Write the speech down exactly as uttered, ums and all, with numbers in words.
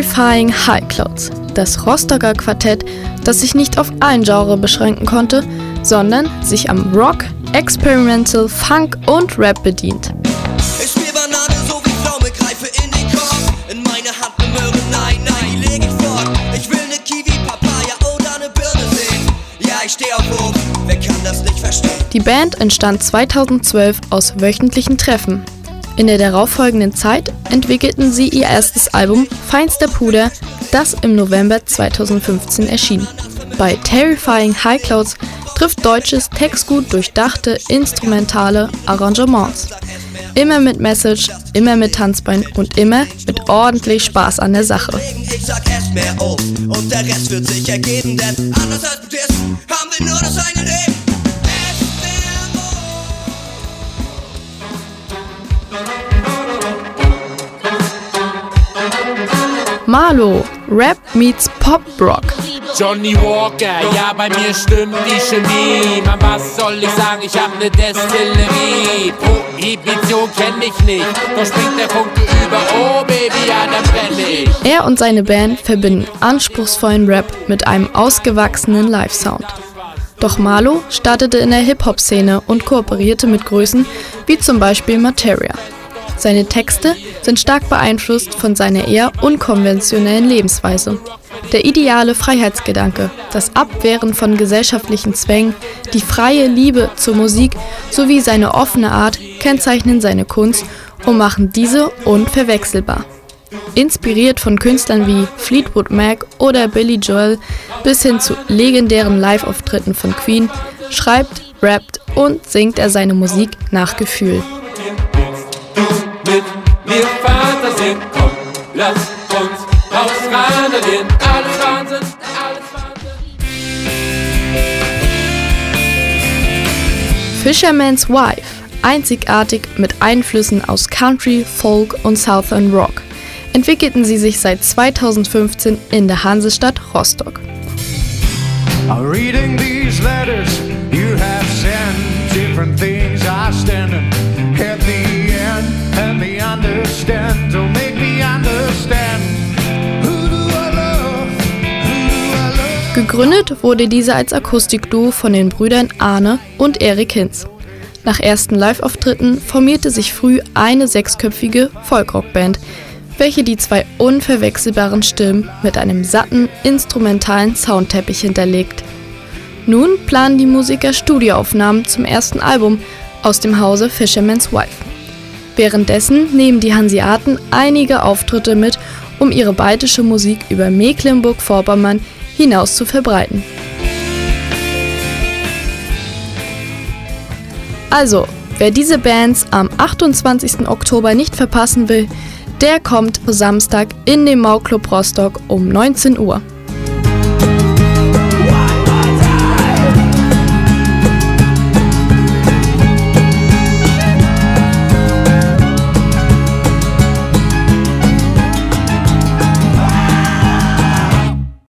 Terrifying High Clouds, das Rostocker Quartett, das sich nicht auf ein Genre beschränken konnte, sondern sich am Rock, Experimental, Funk und Rap bedient. Ich spiel Banane so wie Pflaume, greife in den Korb. In meine Hand ne Möhre, nein, nein, die leg ich fort. Ich will ne Kiwi, Papaya oder ne Birne sehen. Ja, ich steh auf Hoch, wer kann das nicht verstehen? Die Band entstand zweitausendzwölf aus wöchentlichen Treffen. In der darauffolgenden Zeit entwickelten sie ihr erstes Album Feinster Puder, das im November zweitausendfünfzehn erschien. Bei Terrifying High Clouds trifft deutsches Textgut durchdachte instrumentale Arrangements. Immer mit Message, immer mit Tanzbein und immer mit ordentlich Spaß an der Sache. Ich sag erst mehr auf und der Rest wird sich ergeben, denn anders als mit Diss haben wir nur das eine Leben. Marlo, Rap meets Pop Rock. Johnny Walker, ja bei mir stimmt die Chemie. Man, was soll ich sagen, ich hab ne Destillerie. Prohibition kenn ich nicht, doch springt der Funke über. Oh Baby, ja dann brenne ich. Er und seine Band verbinden anspruchsvollen Rap mit einem ausgewachsenen Live-Sound. Doch Marlo startete in der Hip-Hop-Szene und kooperierte mit Größen wie zum Beispiel Materia. Seine Texte sind stark beeinflusst von seiner eher unkonventionellen Lebensweise. Der ideale Freiheitsgedanke, das Abwehren von gesellschaftlichen Zwängen, die freie Liebe zur Musik sowie seine offene Art kennzeichnen seine Kunst und machen diese unverwechselbar. Inspiriert von Künstlern wie Fleetwood Mac oder Billy Joel bis hin zu legendären Live-Auftritten von Queen, schreibt, rappt und singt er seine Musik nach Gefühl. Mit mir Vater sind, komm, lass uns rausrandalieren. Alles Wahnsinn, alles Wahnsinn. Fisherman's Wife, einzigartig mit Einflüssen aus Country, Folk und Southern Rock, entwickelten sie sich seit zweitausendfünfzehn in der Hansestadt Rostock. Reading these letters you have sent, different things I stand at the end, and me understand, don't make me understand. Who do I love? Who do I love? Gegründet wurde diese als Akustikduo von den Brüdern Arne und Erik Hinz. Nach ersten Live-Auftritten formierte sich früh eine sechsköpfige Folkrock-Band, welche die zwei unverwechselbaren Stimmen mit einem satten, instrumentalen Soundteppich hinterlegt. Nun planen die Musiker Studioaufnahmen zum ersten Album aus dem Hause Fisherman's Wife. Währenddessen nehmen die Hanseaten einige Auftritte mit, um ihre baltische Musik über Mecklenburg-Vorpommern hinaus zu verbreiten. Also, wer diese Bands am achtundzwanzigsten Oktober nicht verpassen will, der kommt Samstag in den Mau Club Rostock um neunzehn Uhr.